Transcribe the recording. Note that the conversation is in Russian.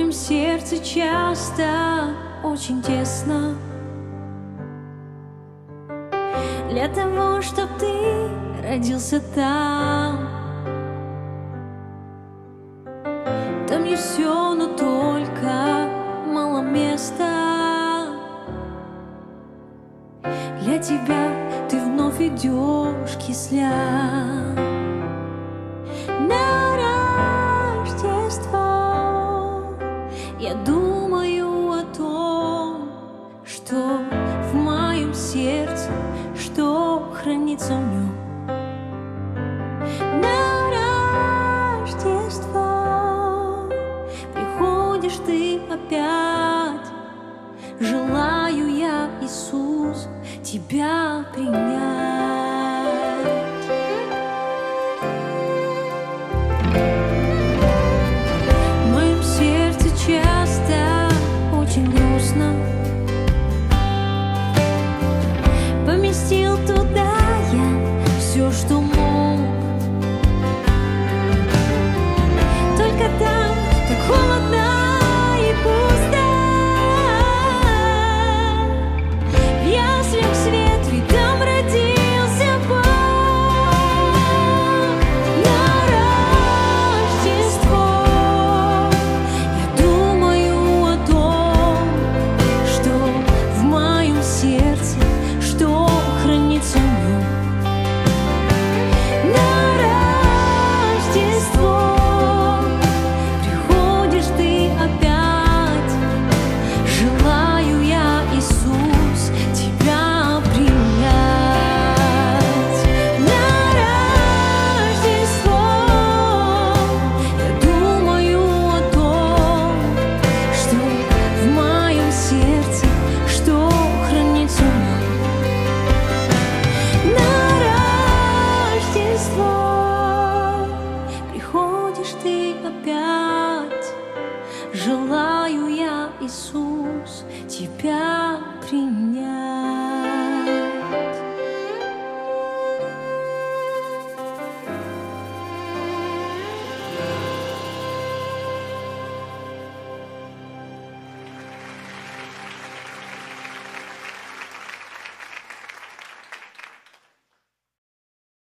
моем сердце часто очень тесно для того, чтоб ты родился там. Там есть все, но только мало места для тебя. Ты вновь идешь кисля на Рождество. Я думаю о том, что в моем сердце, что хранится в нем. На Рождество приходишь ты опять. Желаю я, Иисус, тебя принять. В моем сердце часто очень грустно. Поместил туда я все, что мог. Только там так холодно и пусто. В яслях свет, ведь там родился Бог. На Рождество я думаю о том, что в моем сердце, что хранится в нем. На Рождество приходишь ты опять. Желаю я, Иисус, тебя принять. На Рождество я думаю о том, что в моем сердце, что хранится в нем. На Рождество приходишь ты опять. Желаю я, Иисус, тебя